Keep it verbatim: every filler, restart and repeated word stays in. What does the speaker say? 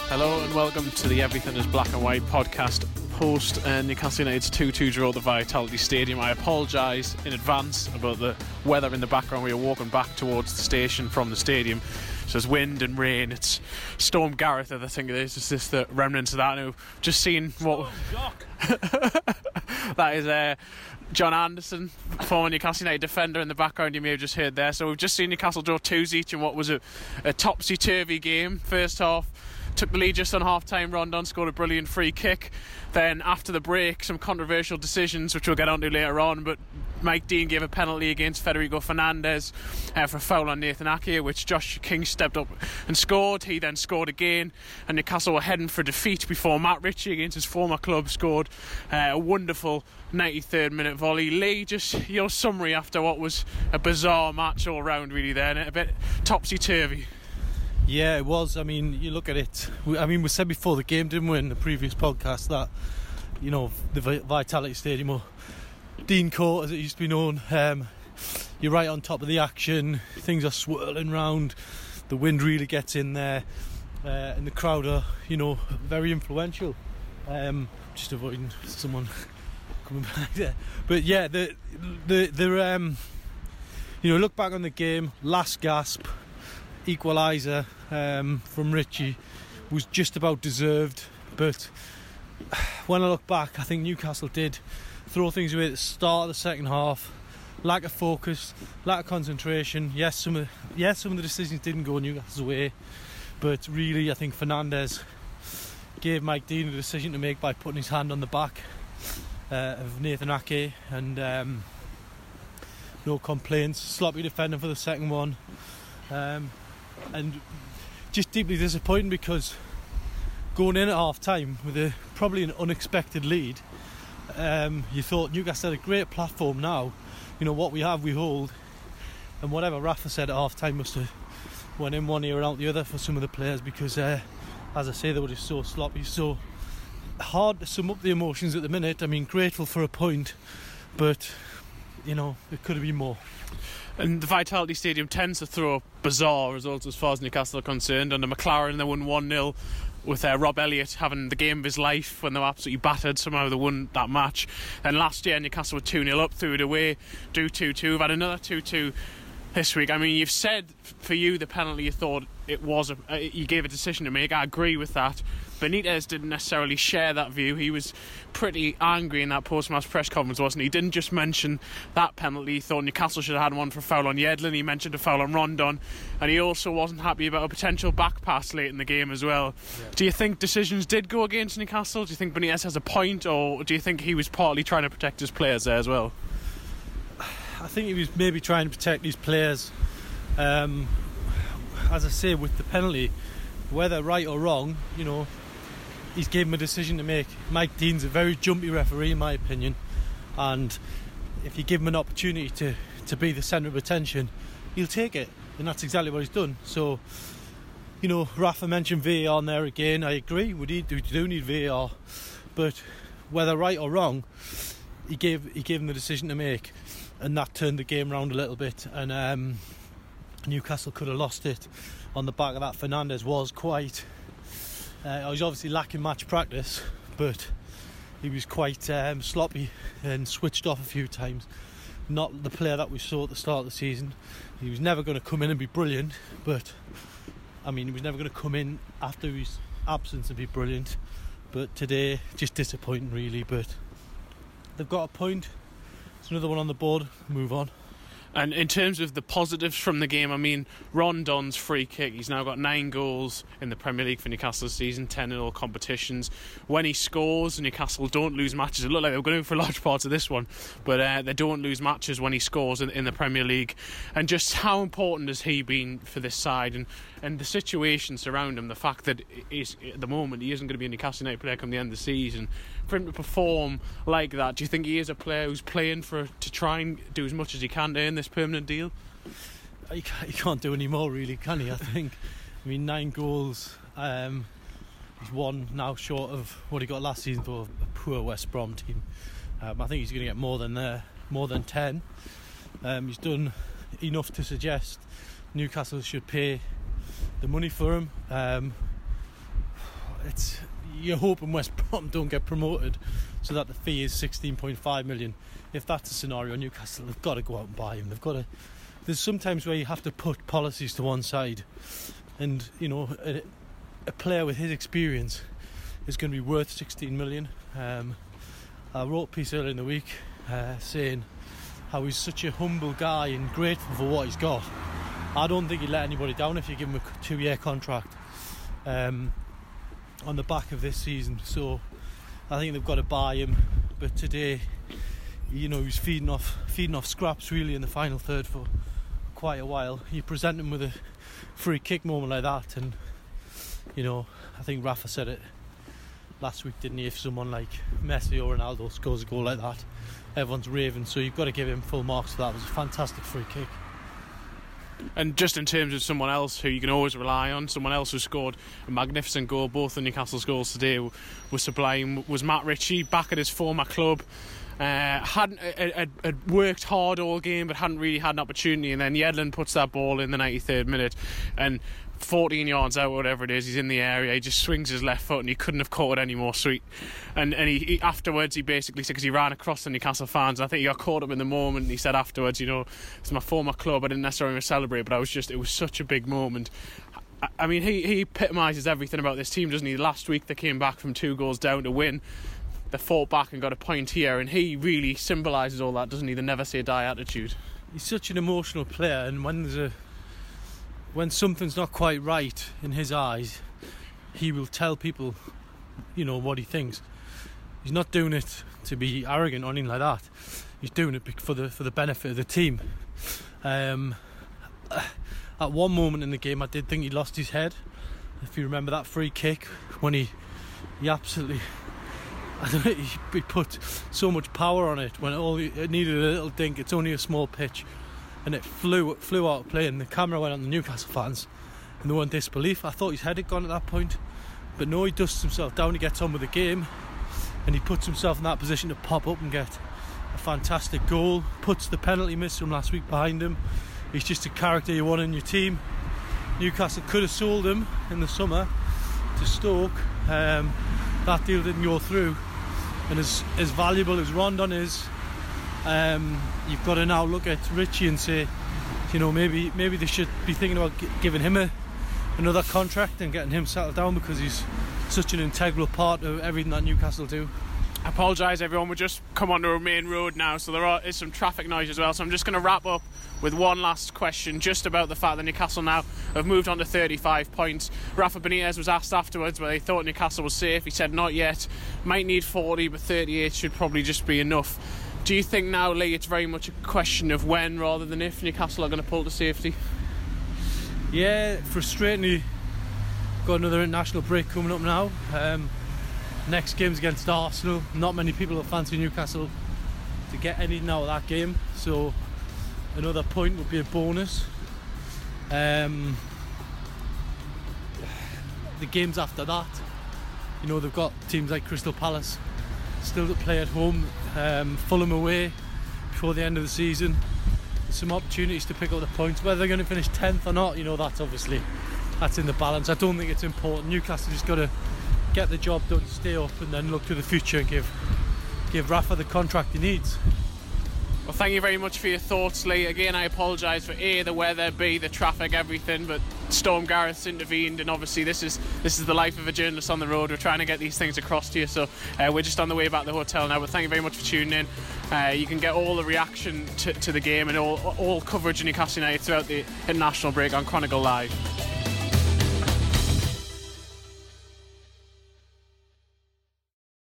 Hello and welcome to the Everything is Black and White podcast post uh, Newcastle United's two two draw at the Vitality Stadium. I apologise in advance about the weather in the background. We are walking back towards the station from the stadium. So there's wind and rain. It's Storm Gareth, I think it is. It's just the remnants of that. Now, just seen what... that is uh, John Anderson, former Newcastle United defender in the background you may have just heard there. So we've just seen Newcastle draw twos each in what was a, a topsy-turvy game. First half, took the lead just on half-time. Rondon scored a brilliant free kick. Then after the break, some controversial decisions, which we'll get onto later on, but Mike Dean gave a penalty against Federico Fernandez uh, for a foul on Nathan Ake, which Josh King stepped up and scored. He then scored again, and Newcastle were heading for defeat before Matt Ritchie against his former club scored uh, a wonderful ninety-third minute volley. Lee, just your summary after what was a bizarre match all round, really, there, and a bit topsy-turvy. Yeah, it was. I mean, you look at it. We, I mean, we said before the game, didn't we, in the previous podcast, that, you know, the Vitality Stadium, or Dean Court as it used to be known, um, you're right on top of the action. Things are swirling round. The wind really gets in there, uh, and the crowd are, you know, very influential. Um, just avoiding someone coming back there. But yeah, the the the um, you know, look back on the game. Last gasp. Equaliser um, from Ritchie was just about deserved, but when I look back, I think Newcastle did throw things away at the start of the second half. Lack of focus, lack of concentration. Yes, some of yes some of the decisions didn't go Newcastle's way, but really I think Fernandez gave Mike Dean a decision to make by putting his hand on the back uh, of Nathan Ake, and um, no complaints. Sloppy defending for the second one. Um, and just deeply disappointing, because going in at half time with a probably an unexpected lead, um, you thought Newcastle had a great platform now. You know, what we have we hold, and whatever Rafa said at half time must have went in one ear and out the other for some of the players, because uh, as I say, they were just so sloppy, so hard to sum up the emotions at the minute. I mean, grateful for a point, but you know, it could have been more. And the Vitality Stadium tends to throw up bizarre results as far as Newcastle are concerned. Under McLaren, they won one nil with uh, Rob Elliott having the game of his life when they were absolutely battered. Somehow they won that match. And last year, Newcastle were two nil up, threw it away, do two two. We've had another two two this week. I mean, you've said for you the penalty, you thought it was a, uh, you gave a decision to make. I agree with that. Benitez didn't necessarily share that view. He was pretty angry in that post-match press conference, wasn't he? He didn't just mention that penalty. He thought Newcastle should have had one for a foul on Yedlin. He mentioned a foul on Rondon, and he also wasn't happy about a potential back pass late in the game as well. Yeah. Do you think decisions did go against Newcastle? Do you think Benitez has a point, or do you think he was partly trying to protect his players there as well? I think he was maybe trying to protect his players. Um, as I say, with the penalty, whether right or wrong, you know, he's given a decision to make. Mike Dean's a very jumpy referee, in my opinion, and if you give him an opportunity to, to be the centre of attention, he'll take it, and that's exactly what he's done. So, you know, Rafa mentioned V A R on there again. I agree, we, need, we do need V A R, but whether right or wrong, he gave he gave him the decision to make, and that turned the game round a little bit, and um, Newcastle could have lost it on the back of that. Fernandez was quite... Uh, he was obviously lacking match practice, but he was quite um, sloppy and switched off a few times. Not the player that we saw at the start of the season. He was never going to come in and be brilliant, but I mean, he was never going to come in after his absence and be brilliant. But today, just disappointing, really. But they've got a point. It's another one on the board. Move on. And in terms of the positives from the game, I mean, Rondon's free kick, he's now got nine goals in the Premier League for Newcastle this season, ten in all competitions. When he scores, Newcastle don't lose matches. It looked like they were going for large parts of this one, but uh, they don't lose matches when he scores in, in the Premier League. And just how important has he been for this side, and, and the situation surrounding him, the fact that he's, at the moment he isn't going to be a Newcastle United player come the end of the season. For him to perform like that, do you think he is a player who's playing for to try and do as much as he can to earn this permanent deal? He can't, he can't do any more, really, can he? I think. I mean, nine goals. Um, he's one now short of what he got last season for a poor West Brom team. Um, I think he's going to get more than uh, more than ten. Um, he's done enough to suggest Newcastle should pay the money for him. Um, it's you're hoping West Brom don't get promoted, so that the fee is sixteen point five million. If that's a scenario, Newcastle have got to go out and buy him. They've got to. There's sometimes where you have to put policies to one side, and you know a, a player with his experience is going to be worth sixteen million. Um, I wrote a piece earlier in the week uh, saying how he's such a humble guy and grateful for what he's got. I don't think he'd let anybody down if you give him a two-year contract um, on the back of this season. So I think they've got to buy him. But today, you know, he was feeding off feeding off scraps really in the final third for quite a while. You present him with a free kick moment like that, and you know, I think Rafa said it last week, didn't he? If someone like Messi or Ronaldo scores a goal like that, everyone's raving. So you've got to give him full marks for that. It was a fantastic free kick. And just in terms of someone else who you can always rely on, someone else who scored a magnificent goal, both of Newcastle's goals today were sublime, was Matt Ritchie, back at his former club. Uh, hadn't had, had worked hard all game, but hadn't really had an opportunity. And then Yedlin puts that ball in the ninety-third minute, and fourteen yards out, whatever it is, he's in the area. He just swings his left foot, and he couldn't have caught it any more sweet. And and he, he afterwards, he basically said, because he ran across the Newcastle fans, I think he got caught up in the moment. And he said afterwards, you know, it's my former club. I didn't necessarily celebrate, but I was just, it was such a big moment. I, I mean, he he epitomises everything about this team, doesn't he? Last week they came back from two goals down to win. They fought back and got a point here, and he really symbolises all that, doesn't he? The never say die attitude. He's such an emotional player, and when there's a when something's not quite right in his eyes, he will tell people, you know, what he thinks. He's not doing it to be arrogant or anything like that. He's doing it for the for the benefit of the team. Um, at one moment in the game, I did think he lost his head. If you remember that free kick, when he he absolutely, I don't know, he, he put so much power on it when all it needed a little dink. It's only a small pitch, and it flew flew out of play, and the camera went on the Newcastle fans, and they were in disbelief. I thought his head had gone at that point, but no, he dusts himself down, he gets on with the game, and he puts himself in that position to pop up and get a fantastic goal. Puts the penalty miss from last week behind him. He's just a character you want in your team. Newcastle could have sold him in the summer to Stoke. Um, that deal didn't go through, and as, as valuable as Rondon is, um, you've got to now look at Ritchie and say, you know, maybe maybe they should be thinking about g- giving him a, another contract and getting him settled down, because he's such an integral part of everything that Newcastle do. I apologise everyone, we've just come onto a main road now, so there are, is some traffic noise as well, so I'm just going to wrap up with one last question just about the fact that Newcastle now have moved on to thirty-five points. Rafa Benitez was asked afterwards whether he thought Newcastle was safe. He said not yet, might need forty, but thirty-eight should probably just be enough. Do you think now, Lee, it's very much a question of when rather than if Newcastle are going to pull to safety? Yeah, frustratingly, got another international break coming up now. Um, next game's against Arsenal. Not many people will fancy Newcastle to get anything out of that game, so another point would be a bonus. Um, the games after that, you know, they've got teams like Crystal Palace still to play at home, um, Fulham away before the end of the season. There's some opportunities to pick up the points. Whether they're going to finish tenth or not, you know, that's obviously that's in the balance. I don't think it's important. Newcastle just got to get the job done, stay up, and then look to the future and give give Rafa the contract he needs. Well, thank you very much for your thoughts, Lee. Again, I apologise for A, the weather, B, the traffic, everything, but Storm Gareth's intervened, and obviously this is this is the life of a journalist on the road. We're trying to get these things across to you, so uh, we're just on the way back to the hotel now, but thank you very much for tuning in. Uh, you can get all the reaction to, to the game and all, all coverage of Newcastle United throughout the international break on Chronicle Live.